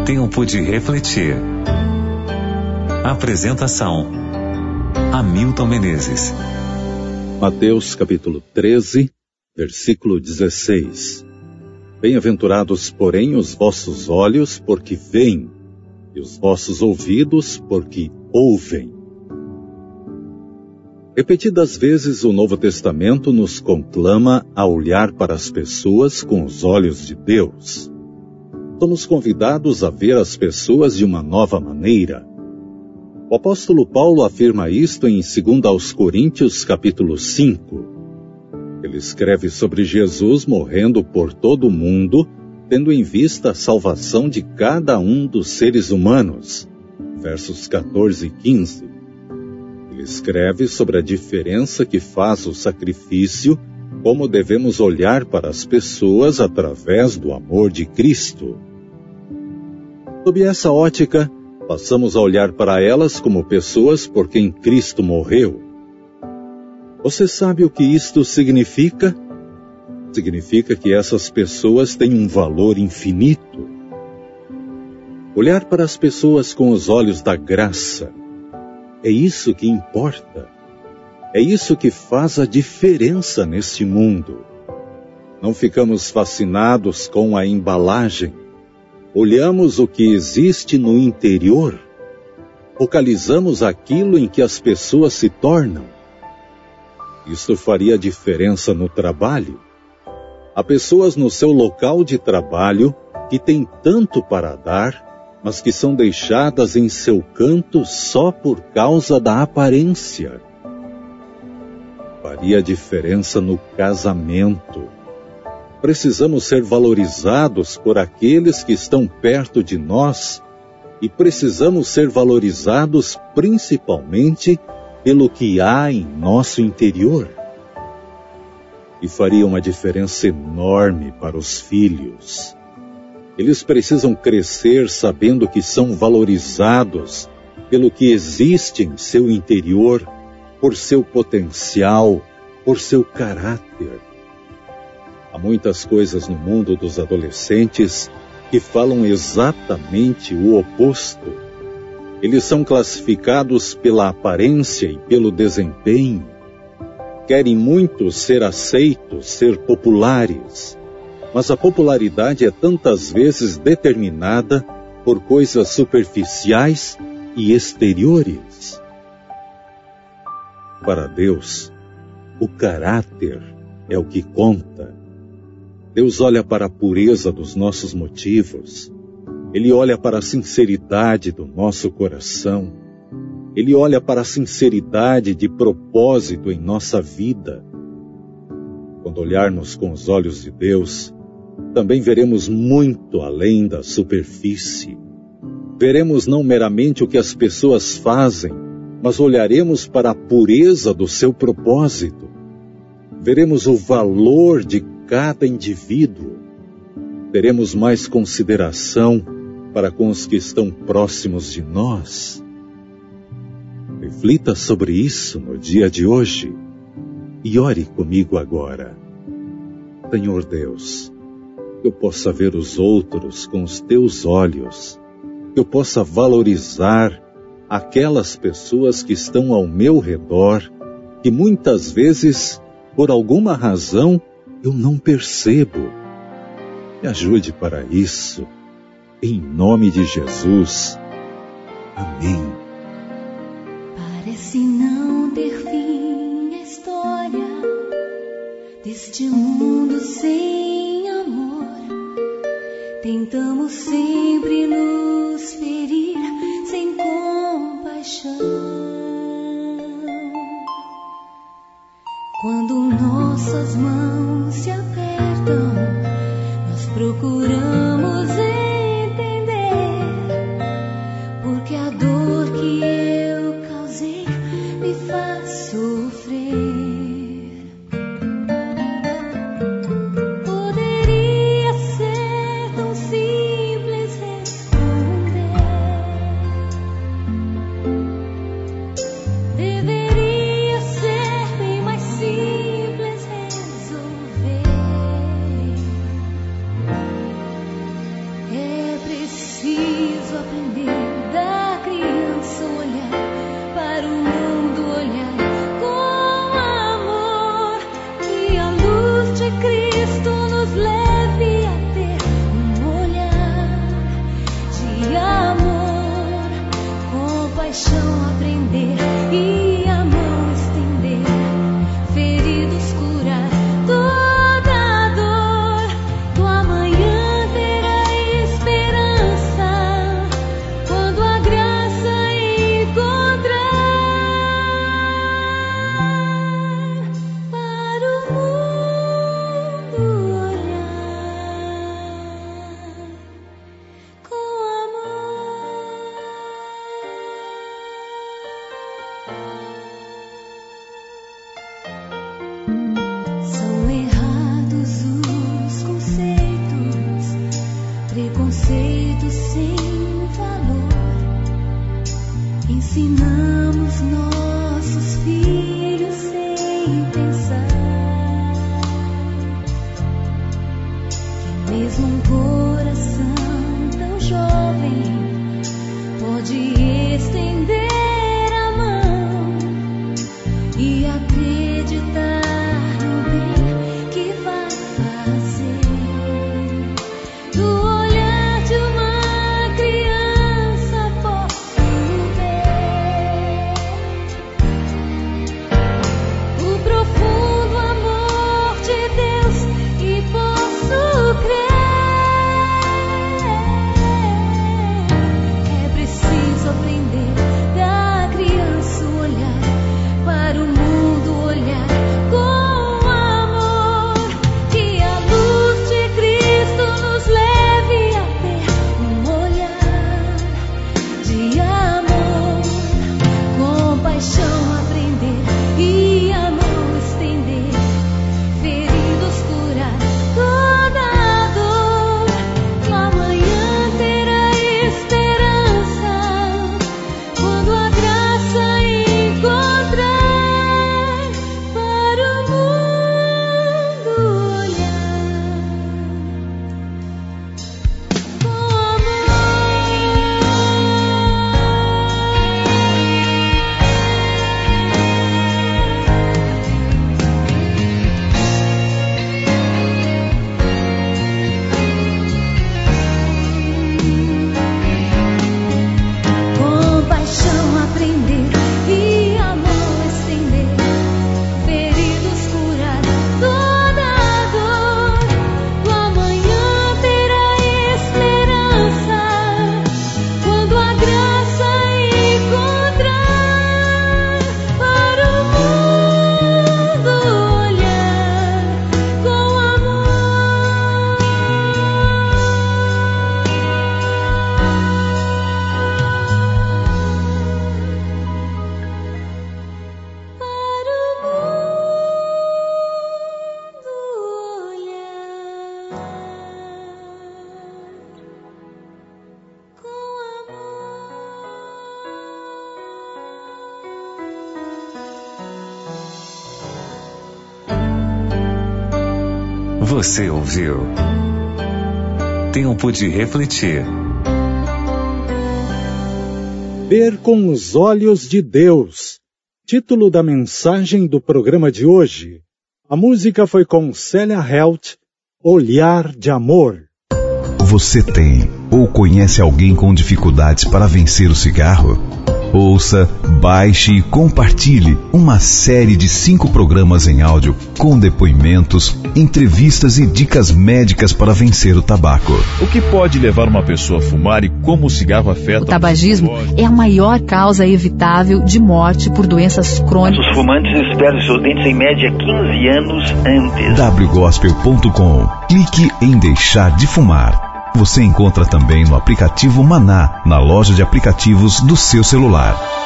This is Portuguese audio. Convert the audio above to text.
Tempo de refletir. Apresentação: Hamilton Menezes. Mateus capítulo 13, versículo 16. Bem-aventurados, porém, os vossos olhos, porque veem, e os vossos ouvidos, porque ouvem. Repetidas vezes o Novo Testamento nos conclama a olhar para as pessoas com os olhos de Deus. Somos convidados a ver as pessoas de uma nova maneira. O apóstolo Paulo afirma isto em 2 Coríntios capítulo 5. Ele escreve sobre Jesus morrendo por todo o mundo, tendo em vista a salvação de cada um dos seres humanos. Versos 14 e 15. Ele escreve sobre a diferença que faz o sacrifício, como devemos olhar para as pessoas através do amor de Cristo. Sob essa ótica, passamos a olhar para elas como pessoas por quem Cristo morreu. Você sabe o que isto significa? Significa que essas pessoas têm um valor infinito. Olhar para as pessoas com os olhos da graça. É isso que importa. É isso que faz a diferença neste mundo. Não ficamos fascinados com a embalagem. Olhamos o que existe no interior. Focalizamos aquilo em que as pessoas se tornam. Isto faria diferença no trabalho. Há pessoas no seu local de trabalho que têm tanto para dar, mas que são deixadas em seu canto só por causa da aparência. Faria diferença no casamento. Precisamos ser valorizados por aqueles que estão perto de nós e precisamos ser valorizados principalmente pelo que há em nosso interior. E faria uma diferença enorme para os filhos. Eles precisam crescer sabendo que são valorizados pelo que existe em seu interior, por seu potencial, por seu caráter. Há muitas coisas no mundo dos adolescentes que falam exatamente o oposto. Eles são classificados pela aparência e pelo desempenho. Querem muito ser aceitos, ser populares. Mas a popularidade é tantas vezes determinada por coisas superficiais e exteriores. Para Deus, o caráter é o que conta. Deus olha para a pureza dos nossos motivos. Ele olha para a sinceridade do nosso coração. Ele olha para a sinceridade de propósito em nossa vida. Quando olharmos com os olhos de Deus, também veremos muito além da superfície. Veremos não meramente o que as pessoas fazem, mas olharemos para a pureza do seu propósito. Veremos o valor de cada indivíduo. Teremos mais consideração para com os que estão próximos de nós. Reflita sobre isso no dia de hoje e ore comigo agora. Senhor Deus, que eu possa ver os outros com os teus olhos, que eu possa valorizar aquelas pessoas que estão ao meu redor, que muitas vezes, por alguma razão, eu não percebo. Me ajude para isso, em nome de Jesus. Amém. Parece não ter fim a história deste mundo sem amor. Tentamos sempre nos ferir sem compaixão. Quando nossas mãos se apertam, nós procuramos entender porque a dor que eu causei me faz sofrer. Poderia ser tão simples responder. Deveria ser bem mais simples resolver. preconceito sem valor. Ensinamos nossos filhos sem pensar que mesmo um coração tão jovem pode estender a mão e acreditar no bem que vai fazer. Do olhar de uma criança posso ver o profundo amor de Deus e posso crer. É preciso aprender da criança o olhar para o mundo, olhar com amor, que a luz de Cristo nos leve a ter um olhar de amor, compaixão, aprender e a mão estender, feridos curar toda a dor. O amanhã terá esperança quando a graça encontrar para o mundo olhar com amor. Compaixão, aprender e amor estender, feridos curar toda a dor. O amanhã terá esperança quando a graça encontrar para o mundo olhar com amor. Para o mundo olhar com amor. Você ouviu? Tempo de refletir. Ver com os olhos de Deus. Título da mensagem do programa de hoje. A música foi com Célia Helt, Olhar de Amor. Você tem ou conhece alguém com dificuldades para vencer o cigarro? Ouça, baixe e compartilhe uma série de 5 programas em áudio com depoimentos, entrevistas e dicas médicas para vencer o tabaco. O que pode levar uma pessoa a fumar e como o cigarro afeta... O tabagismo é a maior causa evitável de morte por doenças crônicas. Os fumantes esperam seus dentes em média 15 anos antes. wgospel.com. Clique em deixar de fumar. Você encontra também no aplicativo Maná, na loja de aplicativos do seu celular.